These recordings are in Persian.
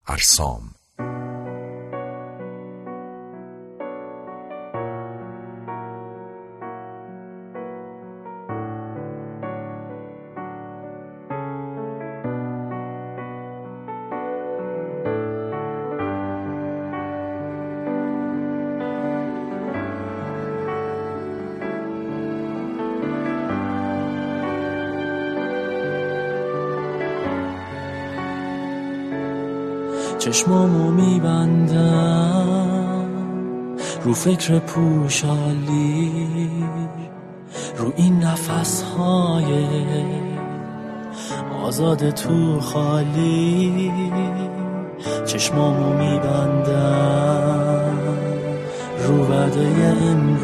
ارسام. چشمامو میبندم رو فکر پوشالی، رو این نفس‌های آزاد تو خالی. چشمامو میبندم رو وعده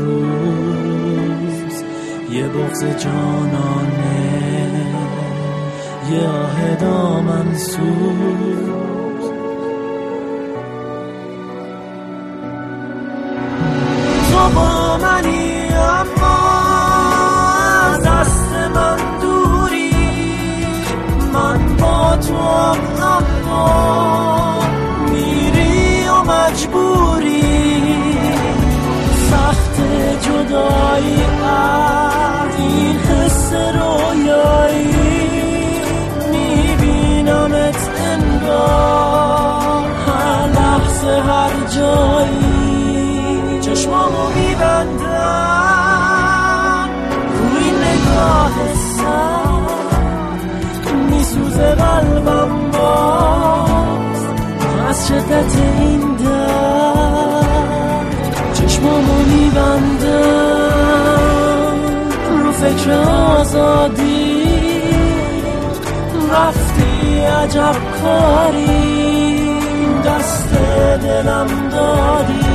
امروز، یه بغض جانانه، یه آه دامنسوز. تو با منی اما از دست من دوری، من با تو اما میری و مجبوری. سخت جدایی از این حس رویایی، میبینمت انگار هر لحظه هر جایی. چشمامو میبندم روی نگاه سر، میسوزه قلبم باز از شدت این درد. چشمامو میبندم رو فکر آزادی، رفتی عجب کاری دست دلم دادی.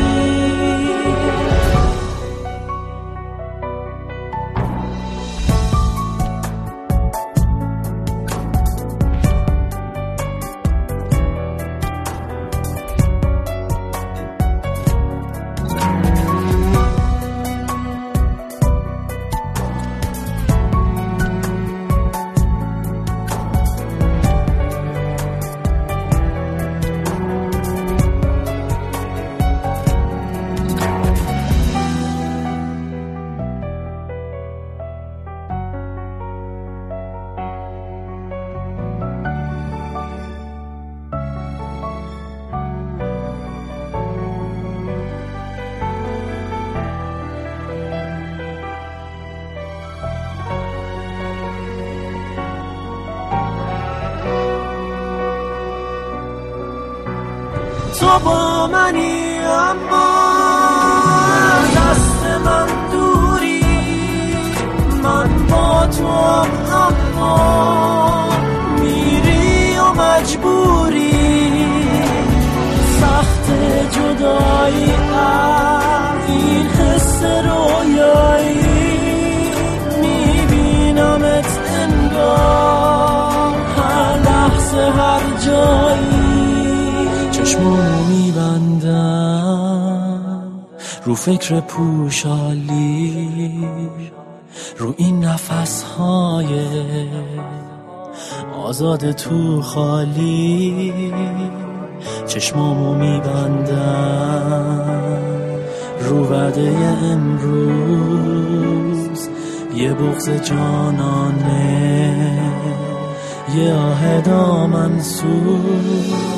تو با منی اما دست من دوری، من با تو اما میری و مجبوری. سخت جدایی از این حس رویایی، میبینمت انگار هر لحظه هر جایی. چشمامو میبندم رو فکر پوشالی، رو این نفس‌های آزاد تو خالی. چشمامو میبندم رو وعده امروز، یه بغض جانانه، یه آه دامنسوز.